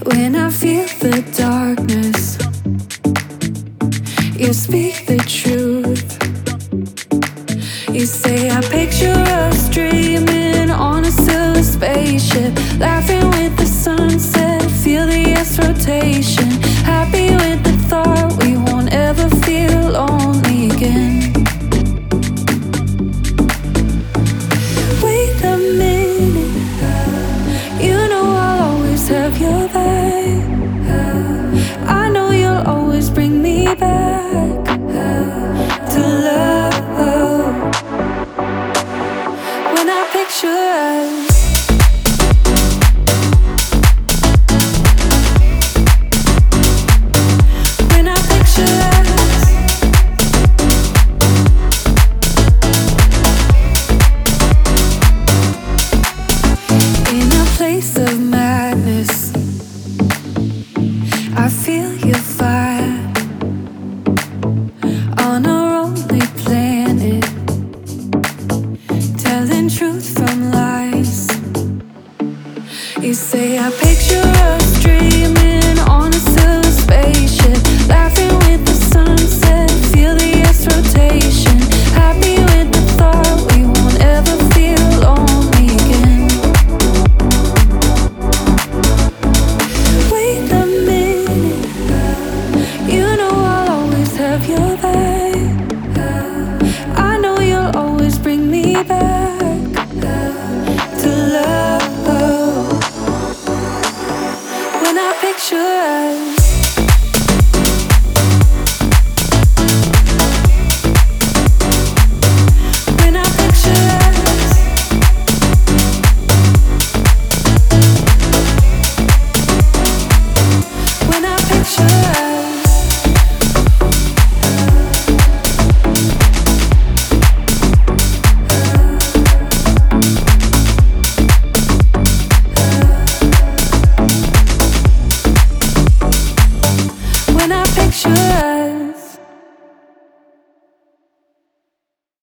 When I feel the darkness, you speak the truth. You say I picture us dreaming on a silver spaceship, laughing with the sunset, feel the earth's rotation, happy with the thought we won't ever feel lonely again. Wait a minute, you know I'll always have your back. I know you'll always bring me back to love. When I picture us, when I picture us, in a place of madness, I feel your fire on a lonely planet, telling truth from lies. You say I picture us dreaming on a silver spaceship, laughing with the sunset, feel the earth's rotation, happy with the thought we won't ever feel lonely again. Wait a minute, you know I'll always have your back. I know you'll always bring me back to love. When I picture us, when I picture us, when I picture us. When I picture